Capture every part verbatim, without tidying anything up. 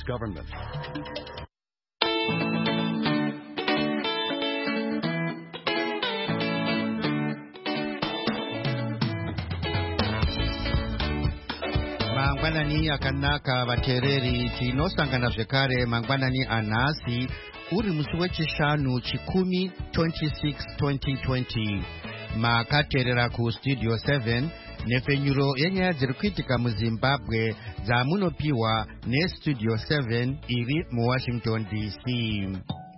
government. Mangwanani akanaka vatereri tinosangana zvekare mangwanani anhasi uri musi wechishanu chikumi twenty-six twenty twenty makateerera kustudio seven nepfenyuro yenyaya dziri kuitika muzimbabwe dzamunopiwa nestudio seven iri muwashington D C.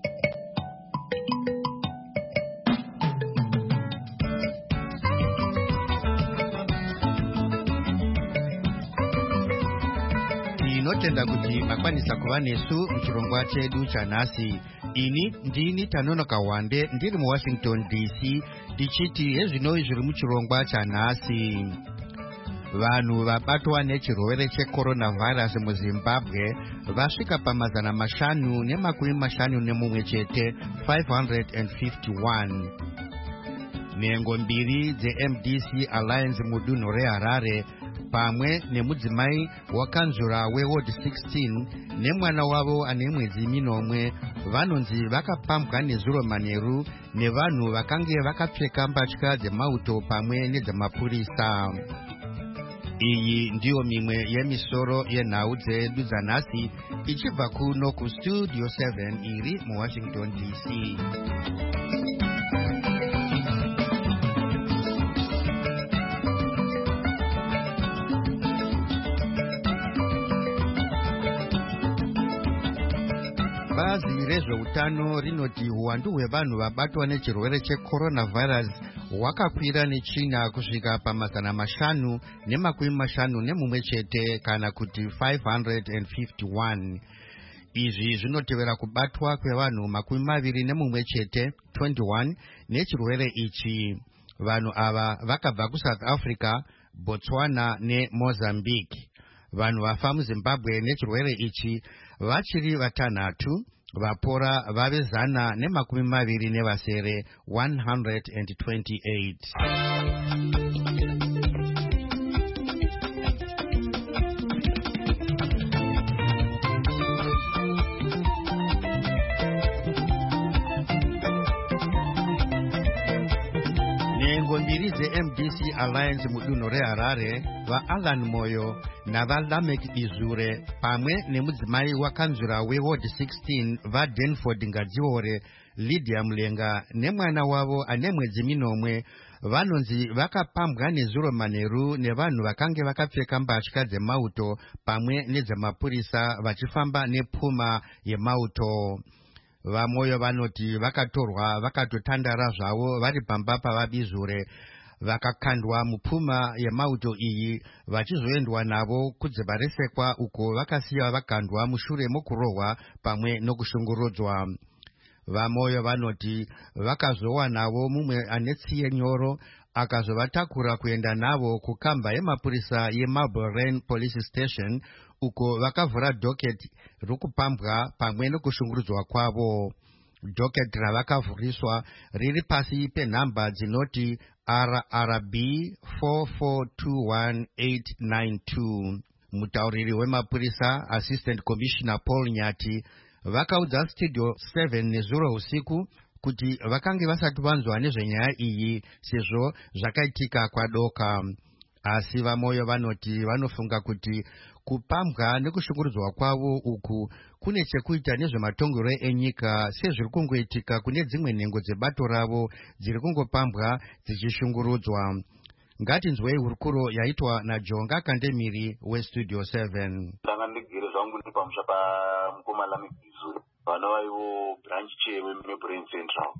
tinotenda kuti makwanisa kuva nesu muchirongwa chedu chanhasi. Ini ndini Tanonoka Wande ndiri muwashington D C tichiti hezvinoi zviri muchirongwa chanhasi. Vanhu vabatwa nechirwere checoronavirus muzimbabwe vasvika pamazana mashanu nemakumi mashanu nemumwe chete five hundred fifty-one. Nhengo mbiri dze-M D C Alliance mudunhu reHarare pamwe nemudzimai wakanzura weward sixteen nemwana wavo ane mwedzi minomwe vanonzi vakapambwa nezuro manheru nevanhu vakange vakapfeka mbatya dzemauto pamwe nedzamapurisa. Iyi ndiyo mimwe yemisoro yenhau dzedu dzanhasi ichibva kuno kustudio seven iri muwashington D C. Bazi rezveutano rinoti uwandu hwevanhu vabatwa nechirwere checoronavirus hwakakwira nechina kusvika pamazana mashanu nemakumi mashanu nemumwe chete kana kuti five hundred fifty-one. Izvi zvinotevera kubatwa kwevanhu makumi maviri nemumwe chete twenty-one nechirwere ichi. Vanhu ava vakabva kuSouth Africa, Botswana neMozambique. Vanhu vafa muZimbabwe nechirwere ichi vachiri vatanhatu, vapora vave zana nemakumi maviri nevasere one hundred twenty-eight. Nhengo mbiri dze-M D C Alliance mudunhu reHarare vaAlan Moyo navaLamek Bizure pamwe nemudzimai wakanzura weward sixteen vaDenford Ngadziore Lydia Mulenga nemwana wavo ane mwedzi minomwe vanonzi vakapambwa nezuro manheru nevanhu vakange vakapfeka mbatya dzemauto pamwe nedzamapurisa vachifamba nepfuma yemauto. Vamoyo vanoti vakatorwa vakatotandara zvavo vari pamba pavaBizure vakakandwa mupfuma yemauto iyi vachizoendwa navo kudziva resekwa uko vakasiya vakandwa mushure mokurohwa pamwe nokushungurudzwa. Vamoyo vanoti vakazowa navo mumwe ane tsiye nyoro akazovatakura kuenda navo kukamba yemapurisa yeMarlborough Police Station uko vakavhura dhoketi rokupambwa pamwe nokushungurudzwa kwavo. Dhoketi ravakavhuriswa riri pasi penhamba dzinoti R R B four four two one eight nine two. Mutauriri wemapurisa Assistant Commissioner Paul Nyati vakaudza Studio seven nezuro usiku kuti vakange vasati vanzwa nezvenyaya iyi sezvo zvakaitika kwadoka. Asi vamoyo vanoti vanofunga kuti kupambwa nekushungurudzwa kwavo uku kune chekuita nezvematongero enyika sezviri kungoitika kune dzimwe nhengo dzebato ravo dziri kungopambwa dzichishungurudzwa. Ngatinzwei hurukuro yaitwa naJonga Kandemiri weStudio seven. Ndanga ndigere zvangu ndi pamusha pamukoma Lamek Bizure vana vaivo branch chair weMarlborough Central.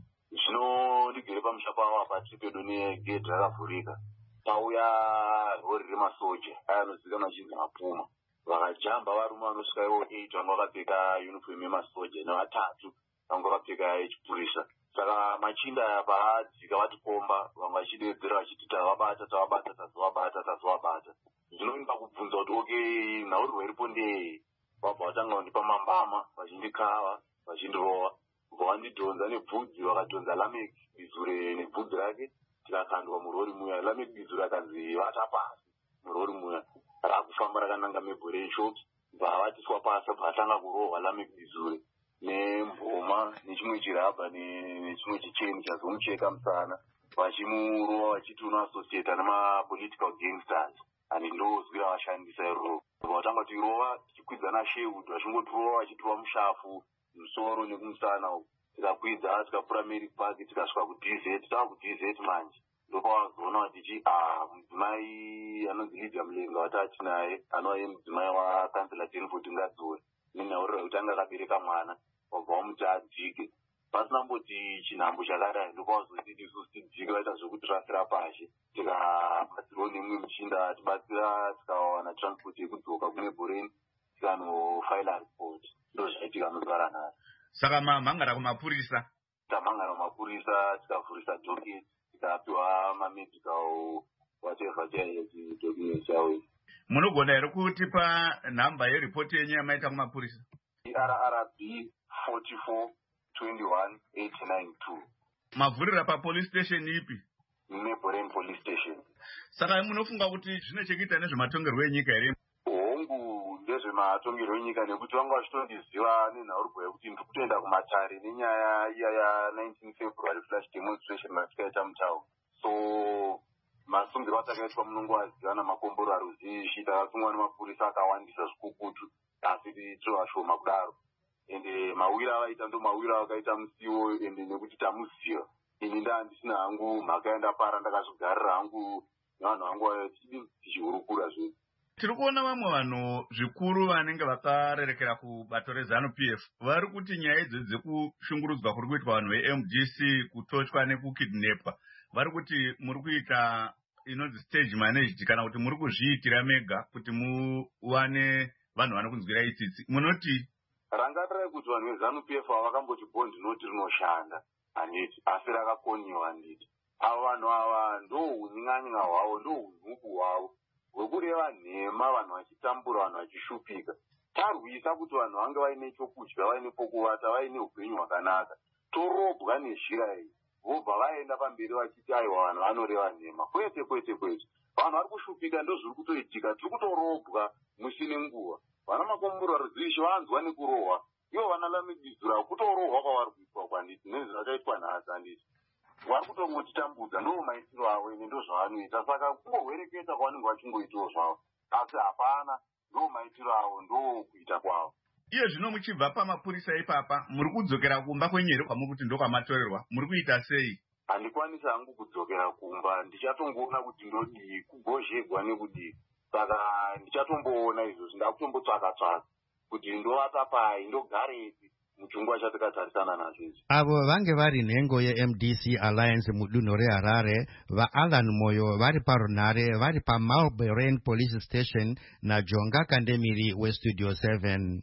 Zvino ndigere pamusha pavo apa tiri pedo negedhi rakavhurika. Pauya rori remasoja aya anozivikanwa achinzi mapuma vakajamba varume vanosvika ivo eight vanga vakapfeka uniform yemasoja nevatatu vanga vakapfeka yechipurisa. Saka machinda aya paadzika vatikomba vamwe vachidedzera vachiti tavabata tavabata tazovabata tazovabata. Zvinoinda kubvunza kuti okay nhauriro iripo ndei. Vabva vatanga kundipa mambama vachindikava vachindirova bva vandidhonza nebvudzi vakadhonza Lamek Bizure nebvudzi rake tikakandwa murori muya. Lamek Bizure akanzi vata pasi murori muya rakufamba rakananga Marlborough Shops bavatiswa pasi bvatanga kurohwa Lameck Bizure nemboma nechimwe chirabha nechimwe chicheni chazomucheka musana vachimurowa vachiti unoasociata nemapolitical gangsters ani ndozwi ravashandisa iroro vatanga kuti irova tichikwidzana Shewood vachingotirova vachitirwa mushafu musoro nekumusana tikakwidza tikapfuura Merrick Park tikasvika ku D Z tava ku D Z manje ndopavazoona vatichi mudzimai anonzi Lydia Mulenga watati naye anova mudzimai wakansela Danford Ngadzore nenhaurira kuti anga akabereka mwana wabva wamuti adzike pasina mboti chinhambo chakadai ndopavazoti isusu tidzike vaita zvokutirasira pashi tikabatsirwa nemumwe muchinda tibatsira tikawana transport yekudzoka kune Boreni tikanofaila report ndozvaitika muzuva ranhasi. Saka mamhangara kumapurisa tamhangara kumapurisa tikavhurisa docket tikapiwa mamedical whatever chaiye document chawo. Munogona here kutipa nhamba yeripoti yenyu yamaita kumapurisa? R R B forty-four twenty-one eight ninety-two. Mavhurira papolice station ipi? neBoreni police station. Saka munofunga kuti zvine chekuita nezvematongerwo enyika here? Hongu ndezvematongerwo enyika nekuti vanga vachitondiziva nenhaurirwa yekuti ndiri kutoenda kumatare nenyaya iya ya-nineteen February flash demonstration matikaita mutauni. So masungiro atakaitwa munongoaziva namakomboro aruzhinji takasungwa nemapurisa akawandisa zvikukutu asi tiri vashoma kudaro ende mawira avaita ndo mawira avakaita musiwo ende nekuti tamuziva ini ndandisina hangu mhaka yandapara ndakazvigarira hangu nevanhu vangu tichihurukura zvinhu. Tiri kuona vamwe vanhu zvikuru vanenge vakarerekera kubato reZANU P F vari kuti nyaya idzi dzekushungurudzwa kuri kuitwa vanhu ve-M D C kutochwa nekukidnapwa vari kuti muri kuita inonzi stage managed kana kuti muri kuzviitira mega kuti muwane vanhu vanokunzwira itsitsi. Munoti rangatirai kuti vanhu veZANU P F avakamboti bondi noti rinoshanda handiti asi rakakoniwa handiti. Ava vanhu ava ndo unying'anyinga hwavo ndo unhuku hwavo hwekureva nhema vanhu vachitambura vanhu vachishupika. Tarwisa kuti vanhu vange vaine chokudya vaine pokuvata vaine upenyu hwakanaka torobwa nezhira iyi vobva vaenda pamberi vachiti aiwa vanhu vanoreva nhema. Kwete kwete kwete vanhu vari kushupika ndo zviri kutoitika tiri kutorobwa musine nguva. Vana makombura ruzhinji vanzwa nekurohwa ivo vana Lameck Bizure kutorohwa kwavari kuitwa kwanditi nezvakaitwa nhasi handiti vari kutongotitambudza ndo maitiro avo ine ndo zvavanoita saka kungohwereketa kwavanenge vachingoitawo zvavo asi hapana ndo maitiro avo ndo kuita kwavo. Iye zvino muchibva pamapurisa ipapa muri kudzokera kumba kwenyere kwamuri kuti ndo kwamatorerwa muri kuita sei? Handikwanisi hangu kudzokera kumba ndichatongoona kuti ndodii kugozhegwa nekudii saka ndichatomboona izvozvo ndakutombotsvaka-tsvaka kuti ndovata pai ndogarepi muchingwa chatikatarisana nazvo izvi. Avo vange vari nhengo ye-M D C Alliance mudunhu reHarare vaAllan Moyo vari parunhare vari paMalborane Police Station naJonga Kandemiri weStudio seven.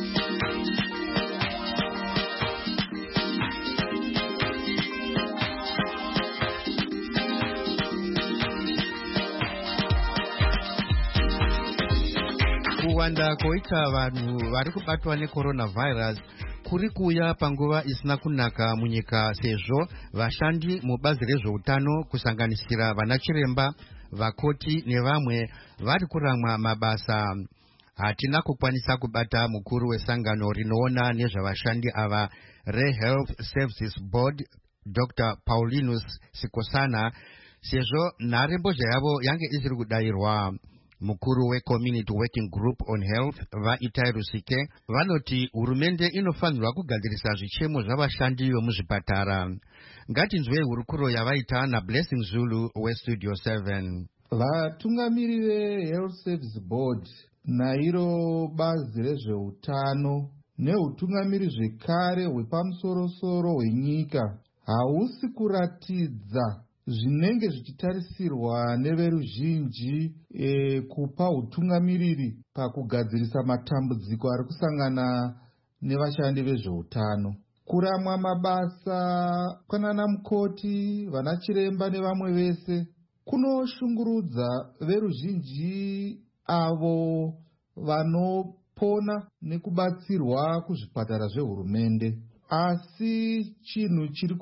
Kuwanda koita vanhu vari kubatwa necoronavirus kuri kuuya panguva isina kunaka munyika sezvo vashandi mubazi rezveutano kusanganisira vanachiremba, vakoti nevamwe vari kuramwa mabasa. Hatina kukwanisa kubata mukuru wesangano rinoona nezvavashandi ava reHealth Services Board Doctor Paulinus Sikosana sezvo nhare mbozha yavo yange isiri kudayirwa. Mukuru weCommunity Working Group on Health vaItai Rusike vanoti hurumende inofanirwa kugadzirisa zvichemo zvavashandi vemuzvipatara. Ngatinzwe hurukuro yavaita naBlessing Zulu weStudio seven. Vatungamiri veHealth Service Board nairo bazi rezveutano neutungamiri zvekare hwepamusorosoro hwenyika hausi kuratidza zvinenge zvichitarisirwa neveruzhinji e, kupa utungamiriri pakugadzirisa matambudziko ari kusangana nevashandi vezveutano. Kuramwa mabasa kwanana mukoti, vanachiremba nevamwe vese kunoshungurudza veruzhinji avo vanopona nekubatsirwa kuzvipatara zvehurumende. Asi chinhu chiri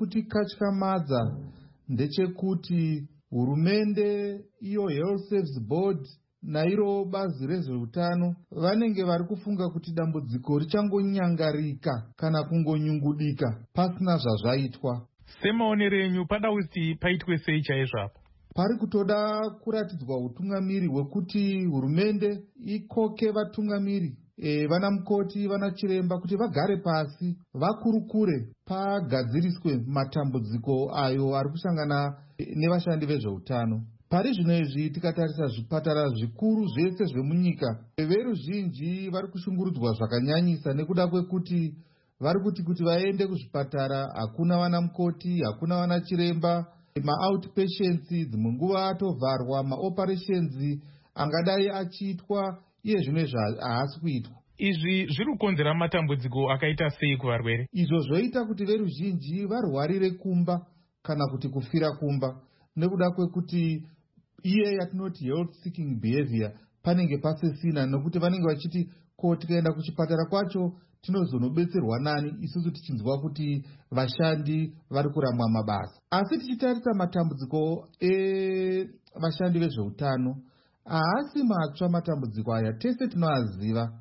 kutikatyamadza ndechekuti hurumende iyo Health Service Board nairo bazi rezveutano vanenge vari kufunga kuti dambudziko richangonyangarika kana kungonyungudika pasina zvazvaitwa. Semaonero enyu pada kuti paitwe sei chaizvo apa? Pari kutoda kuratidzwa utungamiri hwekuti hurumende ikoke vatungamiri e, vana mukoti vana chiremba kuti vagare pasi vakurukure pagadziriswe matambudziko ayo ari kusangana nevashandi vezveutano. Pari zvino izvi tikatarisa zvipatara zvikuru zvese zvemunyika, veruzhinji vari kushungurudzwa zvakanyanyisa nekuda kwekuti vari kuti kuti vaende kuzvipatara hakuna vana mukoti, hakuna vana chiremba, ma-outpatients dzimwe nguva atovharwa, ma-operations angadai achiitwa iye zvino izvi haasi kuitwa. Izvi zviri kukonzera matambudziko akaita sei kuvarwere? Izvo zvoita kuti veruzhinji varwarire kumba kana kuti kufira kumba nekuda kwekuti iye yatinoti health seeking behavior panenge pasisina, nokuti vanenge vachiti ko tikaenda kuchipatara kwacho tinozonobetserwa nani isusu tichinzwa kuti vashandi vari kuramwa mabasa. Asi tichitarisa matambudziko evashandi vezveutano haasi matsva matambudziko aya, tese tinoaziva.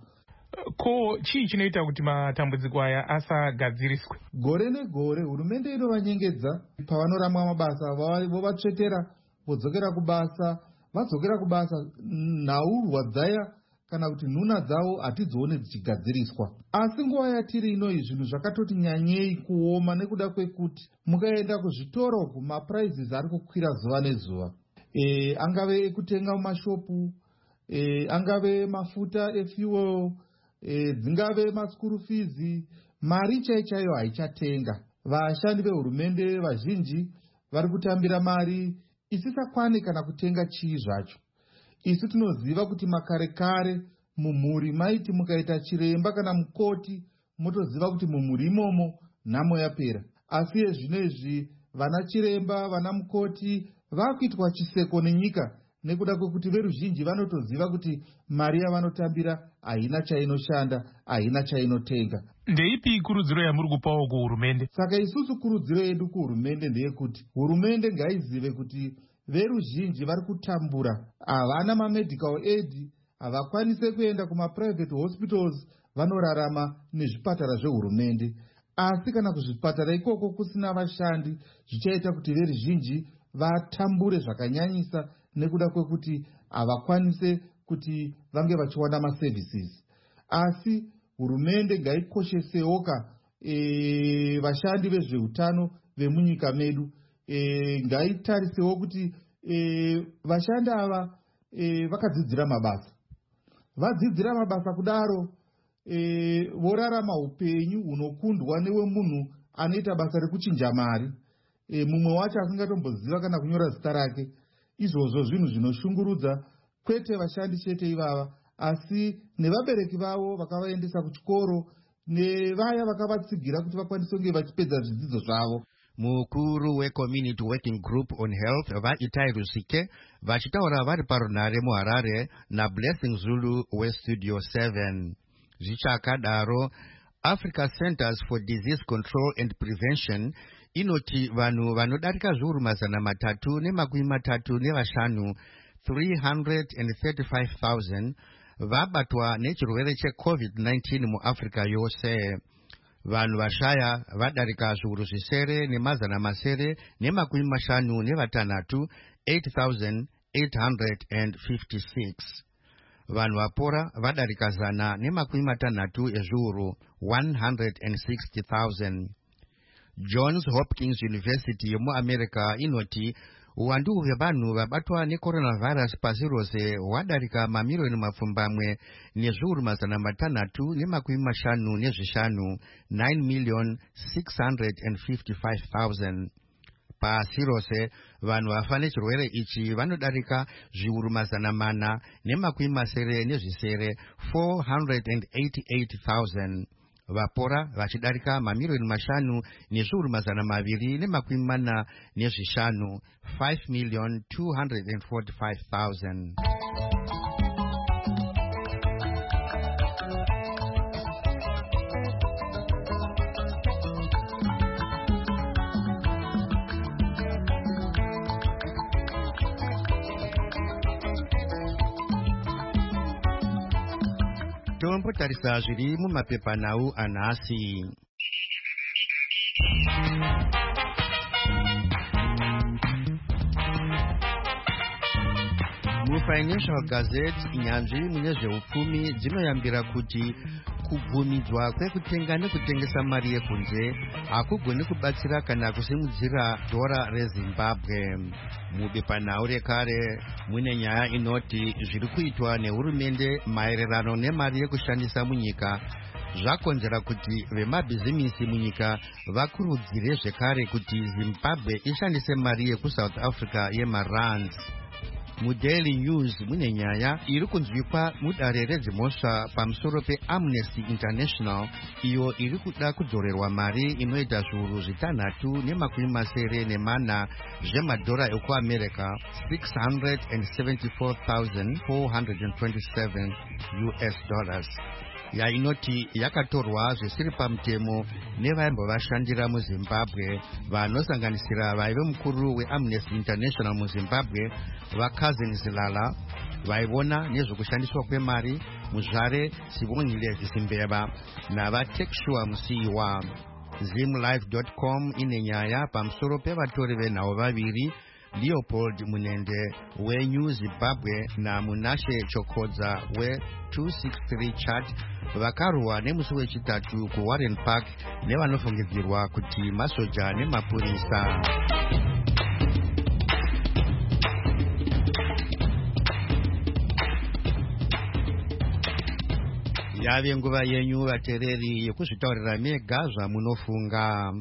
Ko chii chinoita kuti matambudziko aya asagadziriswe? Gore negore hurumende inovanyengedza pavanoramwa mabasa vovatsvetera vodzokera kubasa, vadzokera kubasa nhaurwa dzaya kana kuti nhuna dzavo hatidzione dzichigadziriswa. Asi nguva yatiri inoi zvinhu zvakatoti nyanyei kuoma nekuda kwekuti mukaenda kuzvitoro uku maprizes ari kukwira zuva nezuva. E, angave ekutenga mumashopu, e, angave mafuta efuel, e, dzingave maskuru fees, mari chai chaiyo haichatenga. Vashandi vehurumende vazhinji vari kutambira mari isisakwane kana kutenga chii zvacho. Isu tinoziva kuti makare kare mumhuri maiti mukaita chiremba kana mukoti motoziva kuti mumhuri imomo nhamo yapera. Asi zvino izvi vana chiremba vana mukoti vakuitwa chiseko nenyika nekuda kwekuti veruzhinji vanotoziva kuti mari yavanotambira haina chainoshanda, haina chainotenga. Ndeipi kurudziro yamuri kupawo kuhurumende? Saka isusu kurudziro yedu kuhurumende ndeyekuti hurumende ngaizive kuti veruzhinji vari kutambura, havana mamedical aid, havakwanise kuenda kumaprivate hospitals, vanorarama nezvipatara zvehurumende. Asi kana kuzvipatara ikoko kusina vashandi, zvichaita kuti veruzhinji vatambure zvakanyanyisa nekuda kwekuti havakwanise kuti vange vachiwana maservices. Asi hurumende ngaikoshesewoka e, vashandi vezveutano vemunyika medu. E, ngaitarisewo kuti e, vashandi ava e, vakadzidzira mabasa. Vadzidzira mabasa kudaro e, vorarama upenyu hunokundwa newe munhu anoita basa rekuchinja mari. E, mumwe wacho asingatomboziva kana kunyora zita rake. Izvozvo zvinhu zvinoshungurudza, kwete vashandi chete ivava, asi nevabereki vavo vakavaendesa kuchikoro, nevaya vakavatsigira kuti vakwanise kunge vachipedza zvidzidzo zvavo. Mukuru weCommunity Working Group on Health vaItai Rusike vachitaura vari parunare muHarare naBlessing Zulu weStudio seven. Zvichakadaro, Africa Centers for Disease Control and Prevention inoti vanhu vanodarika zviuru mazana matatu nemakumi matatu nevashanu three hundred thirty-five thousand vabatwa nechirwere checovid nineteen muAfrica yose. Vanhu vashaya vadarika zviuru zvisere nemazana masere nemakumi mashanu nevatanhatu eight thousand eight hundred fifty-six. Vanhu vapora vadarika zana nemakumi matanhatu ezviuru one hundred sixty thousand. Johns Hopkins University yemuAmerica inoti uwandu hwevanhu vabatwa necoronavirus pasi rose hwadarika mamiriyoni mapfumbamwe nezviuru mazana matanhatu nemakumi mashanu nezvishanu nine million six hundred fifty-five thousand. Pasi rose vanhu vafa nechirwere ichi vanodarika zviuru mazana mana nemakumi masere nezvisere four hundred eighty-eight thousand. Vapora vachidarika mamiriyoni mashanu nezviuru mazana maviri nemakumi mana nezvishanu five million two hundred forty-five thousand. tombotarisa zviri mumapepanhau anhasi. Mufinancial Gazette, nyanzvi mune zveupfumi dzinoyambira kuti kubvumidzwa kwekutenga nekutengesa mari yekunze hakugoni kubatsira kana kusimudzira dhora reZimbabwe. Mubepanhau rekare mune nyaya inoti zviri kuitwa nehurumende maererano nemari yekushandisa munyika zvakonzera kuti vemabhizimisi munyika vakurudzire zvekare kuti Zimbabwe ishandise mari yekuSouth Africa yemarands. Mudaily News mune nyaya iri kunzwikwa mudare redzimhosva pamusoro peAmnesty International iyo iri kuda kudzorerwa mari inoita zviuru zvitanhatu nemakumi masere nemana zvemadhora ekuamerica six hundred seventy-four thousand four hundred twenty-seven U S dollars yainoti yakatorwa zvisiri pamutemo nevaimbovashandira muZimbabwe vanosanganisira vaive mukuru weAmnesty International muZimbabwe vaCousin Zilala vaivona nezvekushandiswa kwemari muzvare Sibongile Zimbeva navaTekshua Musiiwa. Zimlife dot com ine nyaya pamusoro pevatori venhau vaviri Leopold Munende weNew Zimbabwe naMunashe Chokodza we-two sixty-three Chart vakarwa nemusi wechitatu kuWarren Park nevanofungidzirwa kuti masoja nemapurisa. Yave nguva yenyu vateereri yekuzvitaurira mega zvamunofunga.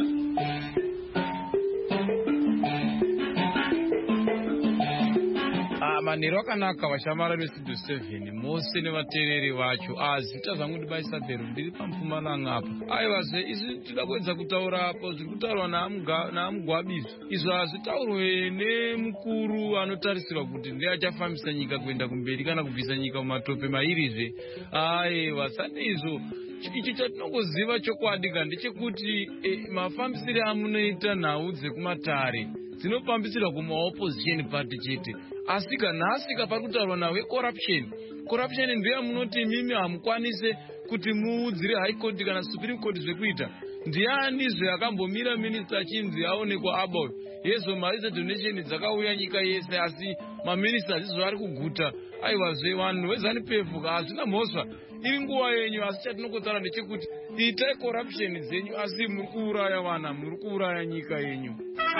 Manero akanaka vashamara vestudio seven mose nevateereri vacho azvita zvangu ndibaisa bhero ndiri pamfumalanga apa. Aivazve izvi tida kuedza kutaura apo zviri kutaurwa naamugwabizo izvo hazvitaurwe nemukuru anotarisirwa kuti ndiye achafambisa nyika kuenda kumberi kana kubvisa nyika mumatope mairizve. Aiwa sane izvo ichi chatinongoziva chokwadi ka ndechekuti e, mafambisire amunoita nhau dzekumatare dzinofambisirwa kumaopposition party chete, asi kanhasi kapari kutaurwa nawe corruption. Corruption ndiye munoti mimi hamukwanise kuti muudzire high court kana supreme court zvekuita. Ndiani zvakambomira minister achinzi aonekwa abo yezo mari dzedonation dzakauya nyika yese asi maminista izvo ari kuguta. Aivazve vanhu vezanipefu hazvina mhosva, iri nguva yenyu, asi chatinongotaura ndechekuti itai corruption dzenyu asi muri kuuraya vana, muri kuuraya nyika yenyu.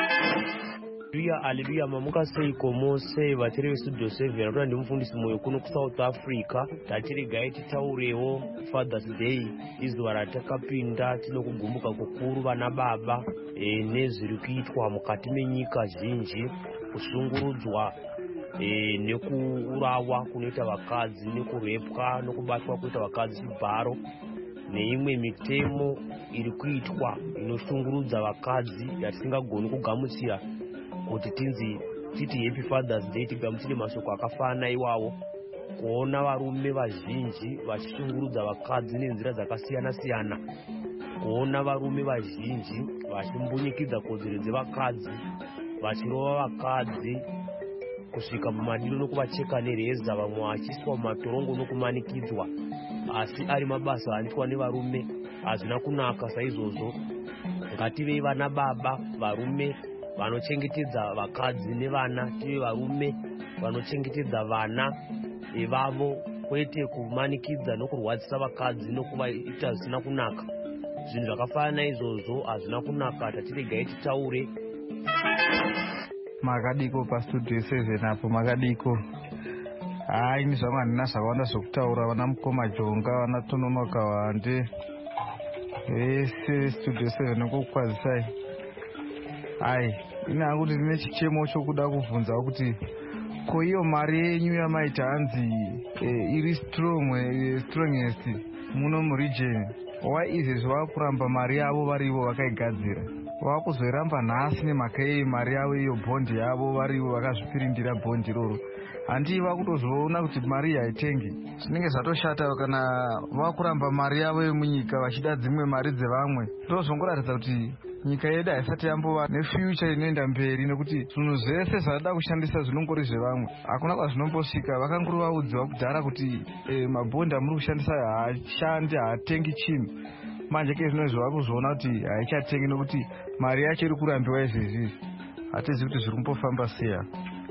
Haleluya, haleluya, mamuka seiko mose vatiri vestudio seven atoda ndimufundisi moyo kuno kuSouth Africa. Tatirigai titaurewo Father's Day, izuva ratakapinda tinokugumbuka kukuru vana baba e, nezviri kuitwa mukati menyika zhinji, kusungurudzwa e, nekuurawa kunoita vakadzi, nekurepwa nokubatwa kuita vakadzi chibharo neimwe mitemo iri kuitwa inoshungurudza vakadzi yatisingagoni kugamuchira kuti tinzi titi Happy Father's Day tigamuchire mashoko akafana iwawo. Kuona varume vazhinji vachishungurudza vakadzi nenzira dzakasiyana siyana, kuona varume vazhinji vachimbunyikidza kodzero dzevakadzi, vachirova vakadzi kusvika mumadiro nokuvacheka nereza, vamwe vachiswa mumatorongo nokumanikidzwa, asi ari mabasa anoitwa nevarume hazvina kunaka. Saizvozvo ngativei vana baba varume vanochengetedza vakadzi nevana, tive varume vanochengetedza vana vavo, kwete kumanikidza nokurwadzisa vakadzi nokuvaita zvisina kunaka. Zvinhu zvakafanana naizvozvo hazvina kunaka. Tatiregai titaure. Makadiko pastudio seven apo makadiko. Hai ini zvangu handina zvakawanda zvokutaura. Vana Mukoma Jonga, vana Tononoka Wande vese studio seven kokukwazisai. Hai ina hangu kuti ndine chichemo chokuda kubvunza kuti ko iyo mari yenyu yamaita hanzi e, iri strong e, strongest muno muregion, why izvezvi vakuramba mari yavo varivo vakaigadzira, vakuzoiramba nhasi nemhaka yei mari yavo iyo bhondi yavo varivo vakazvipirindira bhondi iroro? Handii vakutozoona kuti mari haitengi, zvinenge zvatoshata kana vakuramba mari yavo yemunyika vachida dzimwe mari dzevamwe. Ndozvongoratidza kuti nyika yedu haisati yambova nefuture inoenda mberi, nekuti zvinhu zvese zvada kushandisa zvinongori zvevamwe, hakuna kwazvinombosvika. Vakanguri vaudziwa kudhara kuti e, mabhondi amuri kushandisa haashandi, haatengi chinhu. Manje ke zvino zvava kuzviona kuti haichatengi nekuti mari yacho iri kurambiwa izvezvi. Hatizi kuti zviri kumbofamba seya.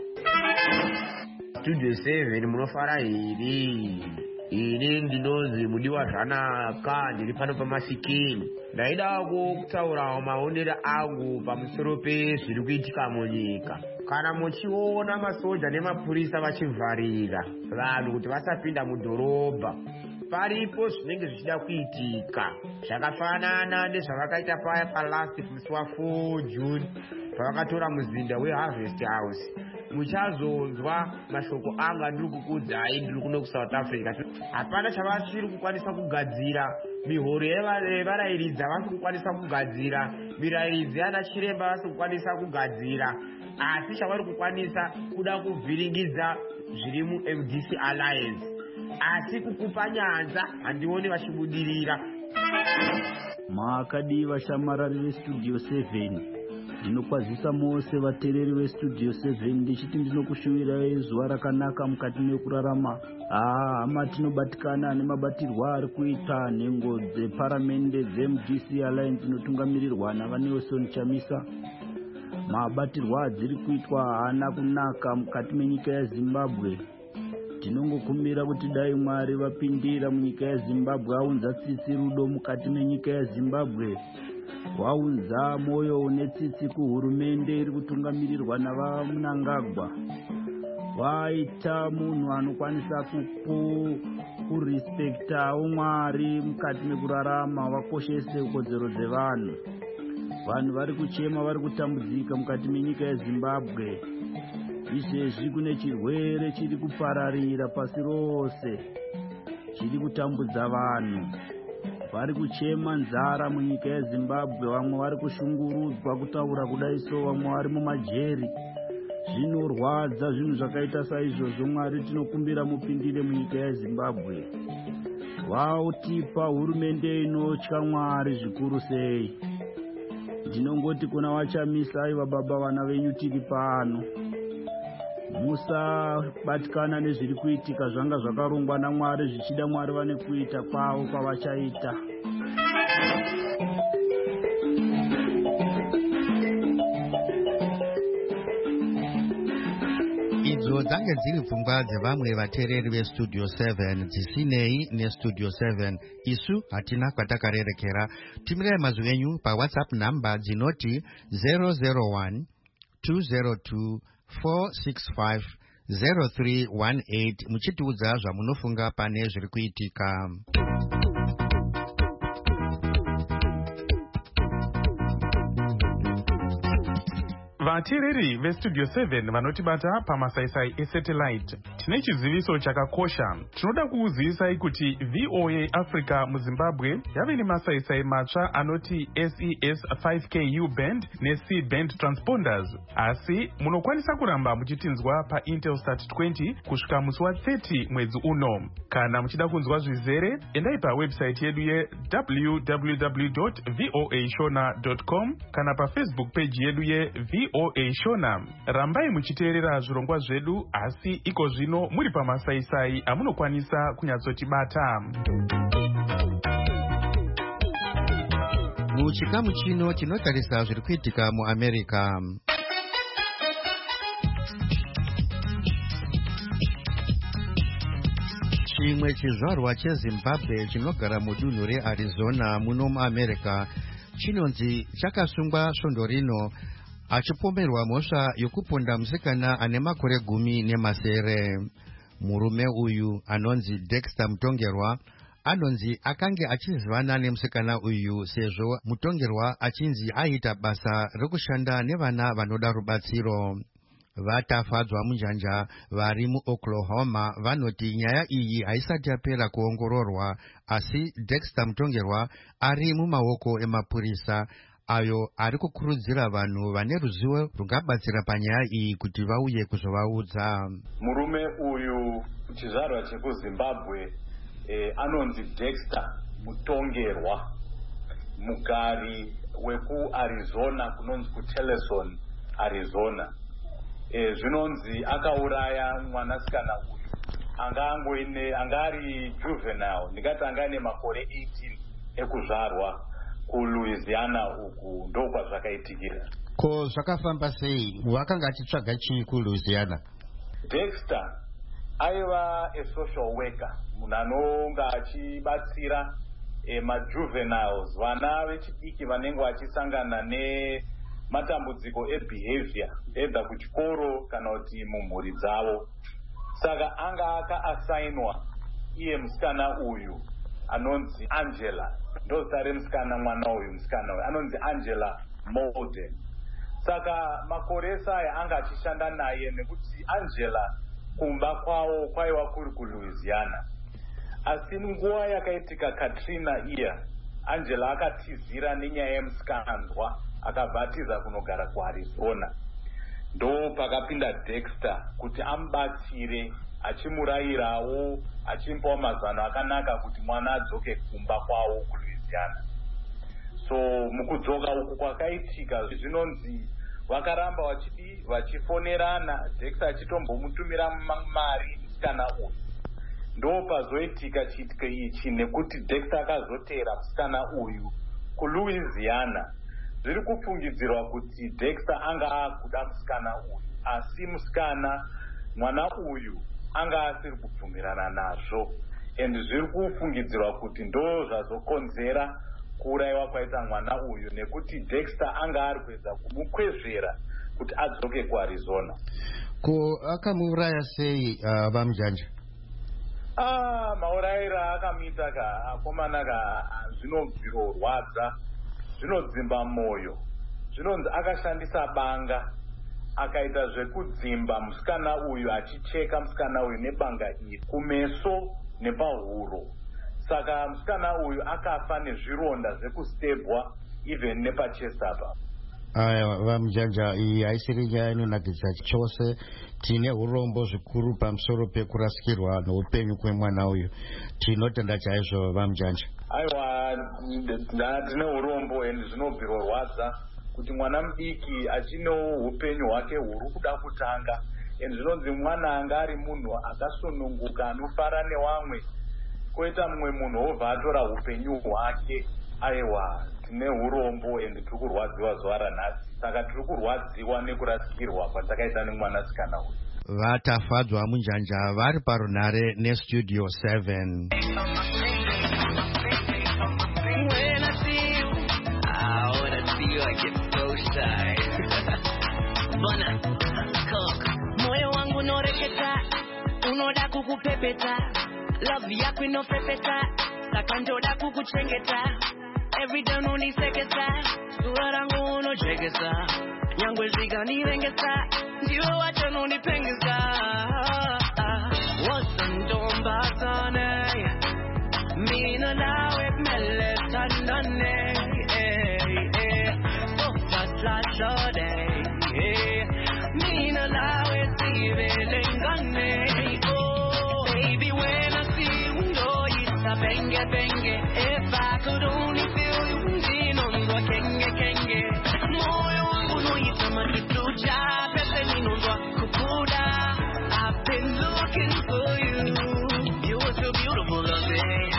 Studio seven munofara hiri ini ndinonzi mudiwa zvanaka, ndiri pano pamasikini. Ndaidako kutaurawo maonero angu pamusoro pezviri kuitika munyika. Kana muchiona masoja nemapurisa vachivharira vanhu kuti vasapinda mudhorobha, paripo zvinenge zvichida kuitika zvakafanana nezvavakaita paya palast musi wa4 June pavakatora muzinda weHarvest House. Muchazonzwa mashoko anga ndiri kukudzai ndiri kuno kuSouth Africa. Hapana chavachiri kukwanisa kugadzira, mihoro yevarayiridzi havasi kukwanisa kugadzira, mirayiridzi yana chiremba havasi kukwanisa kugadzira, asi chavari kukwanisa kuda kuvhiringidza zviri muM D C Alliance. Asi kukupa nyanza handioni vachibudirira. Makadiva shamarari veStudio seven, ndinokwazisa mose vatereri veStudio seven ndichiti ndinokushuvirai zuva rakanaka mukati mekurarama. Ah, hama tinobatikana nemabatirwa ari kuita nhengo dzeparamende dzeM D C Alliance inotungamirirwa naVanelson Chamisa. Mabatirwa adziri kuitwa haana kunaka mukati menyika yaZimbabwe. Tinongokumbira kuti dai Mwari vapindira munyika yaZimbabwe, aunza tsitsi rudo mukati menyika yaZimbabwe, waunza moyo une tsitsi kuhurumende iri kutungamirirwa navaMnangagwa, waita munhu anokwanisa kurespektawo Mwari mukati mekurarama, wakoshese kodzero dzevanhu. Vanhu vari kuchema, vari kutambudzika mukati menyika yaZimbabwe. Izvezvi kune chirwere chiri kupararira pasi rose, chiri kutambudza vanhu. Vari kuchema nzara munyika yaZimbabwe, vamwe vari kushungurudzwa kutaura kudai so, vamwe vari mumajeri. Zvinorwadza zvinhu zvakaita saizvozvo. Mwari tinokumbira mupindire munyika yaZimbabwe. Vautipa hurumende inotya Mwari zvikuru sei. Ndinongoti kuna Wachamisa, aiva baba, vana venyu tiri pano. Musabatikana nezviri kuitika, zvanga zvakarongwa naMwari, zvichida Mwari vane kuita kwavo kwavachaita. Idzo dzange dziri pfungwa dzevamwe vateereri veStudio seven dzisinei neStudio seven. Isu hatina kwatakarerekera. Tumirai mazwi enyu paWhatsApp namba dzinoti zero zero one two zero two four six five zero three one eight muchitiudza zvamunofunga pane zviri kuitika. Vateereri veStudio seven vanotibata pamasaisai esatellite, tine chiziviso chakakosha. Tinoda kukuzivisai kuti V O A Africa muZimbabwe yave nemasaisai matsva anoti S E S five K U band neC band transponders. Asi munokwanisa kuramba muchitinzwa paIntelsat twenty kusvika musi wa30 mwedzi uno. Kana muchida kunzwa zvizere, endai pawebsite yedu ye w w w dot voa shona dot com kana paFacebook page yedu ye V O A Shona. Rambai muchiteerera zvirongwa zvedu, asi iko zvino muri pamasaisai amunokwanisa kunyatsotibata. Muchikamu chino tinotarisa zviri kuitika muAmerica. Chimwe chizvarwa cheZimbabwe chinogara mudunhu reArizona muno muAmerica chinonzi chakasungwa svondo rino achipomerwa mhosva yokuponda musikana ane makore gumi nemasere. Murume uyu anonzi Dexter Mutongerwa anonzi akange achizivana nemusikana uyu sezvo Mutongerwa achinzi aita basa rekushanda nevana vanoda rubatsiro. Vatafadzwa munjanja vari muOklahoma vanoti nyaya iyi haisati yapera kuongororwa, asi Dexter Mutongerwa ari mumaoko emapurisa ayo ari kukurudzira vanhu vane ruzivo rungabatsira panyaya iyi kuti vauye kuzovaudza. Murume uyu chizvarwa chekuZimbabwe eh, anonzi Dexter Mutongerwa mugari wekuarizona kunonzi kuteleson arizona. E, zvinonzi akauraya mwanasikana uyu anga angoine anga ari juvenile, ndingati anga ane makore eighteen ekuzvarwa kuLouisiana uku ndokwa zvakaitikira. Ko zvakafamba sei? Wakanga achitsvaga chii kuLouisiana? Dexter aiva a social worker, munhu anonga achibatsira e, majuveniles, vana vechidiki vanenge vachisangana nematambudziko ebehavior either kuchikoro kana kuti mumhuri dzavo. Saka anga akaasainwa iye musikana uyu anonzi Angela, ndozita remusikana mwana uyu musikana uyu anonzi Angela Molden. Saka makoresa aya anga achishanda naye nekuti Angela kumba kwawo kwaiwa kuri kuLouisiana. Asi nguva yakaitika Katrina iya, Angela akatizira nenyaya yemusikanzwa akabvatiza kunogara kuArizona. Ndo pakapinda Dexter kuti amubatsire, achimurayirawo, achimupawo mazano akanaka kuti mwana adzoke kumba kwawo kuLouisiana. So mukudzoka uku kwakaitika zvinonzi vakaramba vachidi vachifonerana, Dexter achitombomutumira mari musikana uyu. Ndo pazoitika chiitiko ichi nekuti Dexter akazotera musikana uyu kuLouisiana. Zviri kufungidzirwa kuti Dexter anga akuda musikana uyu, asi musikana mwana uyu anga asiri kubvumirana nazvo, and zviri kufungidzirwa kuti ndo zvazokonzera kuurayiwa kwaita mwana uyu, nekuti Dexter anga ari kuedza kumukwezvera kuti adzoke kuArizona. Ko akamuuraya sei uh, vamujanja? Ah, maurayira akamuita ka akomana ka zvinobvirorwadza, zvinodzimba moyo. Zvinonzi akashandisa banga akaita zvekudzimba musikana uyu, achicheka musikana uyu nebanga iri kumeso nepahuro. Saka musikana uyu akafa nezvironda zvekustebwa even nepachest apa. Aya vamujanja, iyi haisiri nyaya inonakidza chose. Tine urombo zvikuru pamusoro pekurasikirwa noupenyu kwemwana uyu. Tinotenda chaizvo vamujanja. Aiwa, tine urombo and zvinobvirorwadza kuti mwana mudiki achinewo upenyu hwake huri kuda kutanga, and zvinonzi mwana anga ari munhu akasununguka anofara nevamwe, koita mumwe munhu obva atora upenyu hwake. Aiwa, tine urombo and tiri kurwadziwa zuva ranhasi. Saka tiri kurwadziwa nekurasikirwa kwatakaita nemwanasikana uyu. Vatafadzwa munjanja vari parunhare nestudio seven. Moyo wangu noreketa, unoda kukupepeta, love yako inopepeta, saka ndoda kukuchengeta, every day unoniseketa, sura rangu unochekesa, nyangwe zikanirengesa, ndiwe wacho unonipengesa, wasandombatane, mina nawe meletandane, so fast like Saturday. Mina nawe sivelengane. Oh, baby, when I see you, know it's a benge benge. If I could only feel you, ndinondwa kenge kenge. Moyo wangu noita makituja, pese ninondwa kukuda. I've been looking for you. You were so beautiful, lovely.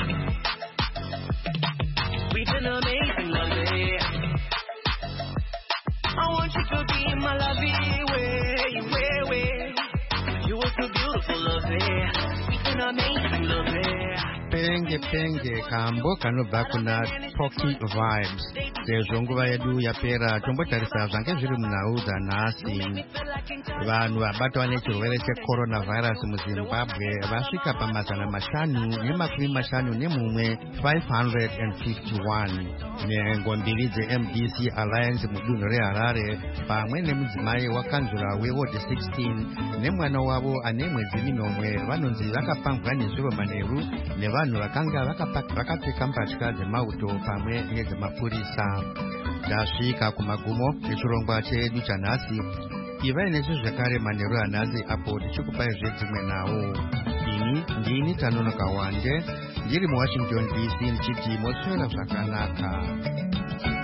We've been amazing, lovely. I want you to be my lovey, way, way, way. You were so beautiful, lovey. An amazing, lovey. Penge penge kambo kanobva kuna Pocky Vibes. Sezvo nguva yedu yapera tombotarisa zvange zviri munhau dzanhasi. Vanhu vabatwa nechirwere checoronavirus muZimbabwe vasvika pamazana mashanu nemakumi mashanu nemumwe, five hundred fifty-one. Nhengo mbiri dze-M D C Alliance mudunhu reHarare pamwe nemudzimai wakanzura weward sixteen nemwana wavo ane mwedzi minomwe vanonzi vakapambwa nezviro manheru nevanhu vakanga vakapfeka mbatya dzemauto pamwe nedzemapurisa. Tasvika kumagumo echirongwa chedu chanhasi. Ivai nesu zvakare manheru anhasi apo tichikupai zvedzimwe nawo. Ini ndini Tanonoka Wande. ndiri muwashington D C ndichiti moswera zvakanaka.